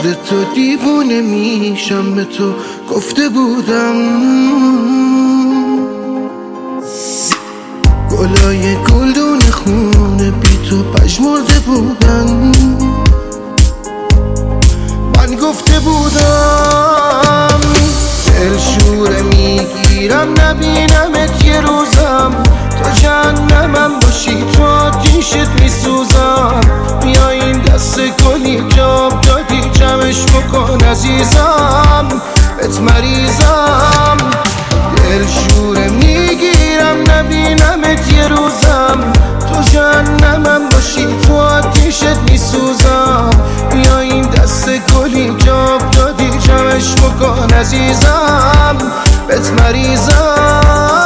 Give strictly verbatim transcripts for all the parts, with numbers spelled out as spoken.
خودتو دیوونه میشم، به تو گفته بودم. گلای گلدون خونه بی تو پژمرده بودن. من گفته بودم دلشوره میگیرم نبینمت یه روزم، تا جهنمم باشی تو آتیشت میسوزم. بیا این دست گلی جاب دادی جمعش بکن عزیزم، بهت مریضم. دلشوره میگیرم نبینمت یه روزم، تو جهنمم باشی تو آتیشت میسوزم. بیا این دست گلی جاب دادی جمعش بکن عزیزم، بهت مریضم.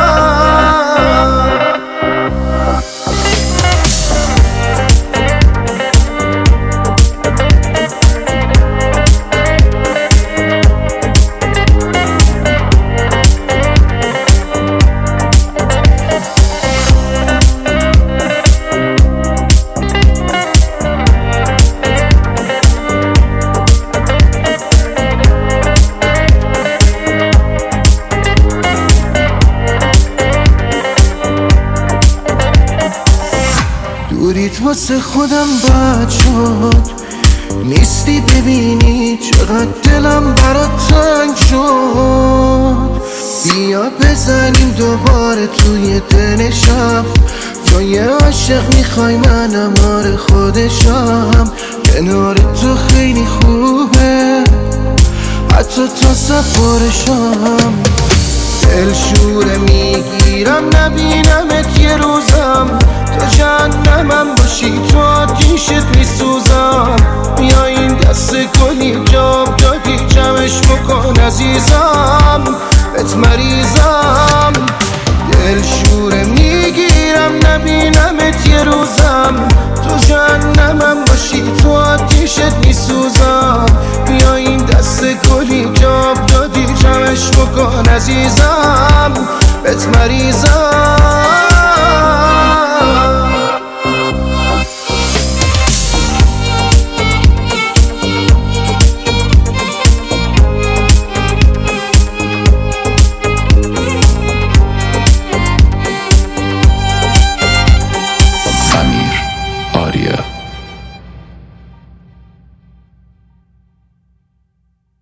دوریت واسه خودم بد شد، نیستی ببینی چقدر دلم برات تنگ شد. بیا بزنیم دوباره توی دل شب، جای عاشق میخوای منم آره خودشم. کنار تو خیلی خوبه حتی تا سفارشم. دلشوره میگیرم نبینمت یه روزم، تو جهنمم باشی تو آتیشت میسوزم. بیا این دست گلی جاب دادی جمعش بکن عزیزم، بهت مریضم. دلشوره میگیرم نبینمت یه روزم، تو جهنمم باشی تو آتیشت میسوزم. بیا این دست گلی جاب دادی جمعش بکن عزیزم، بهت مریضم.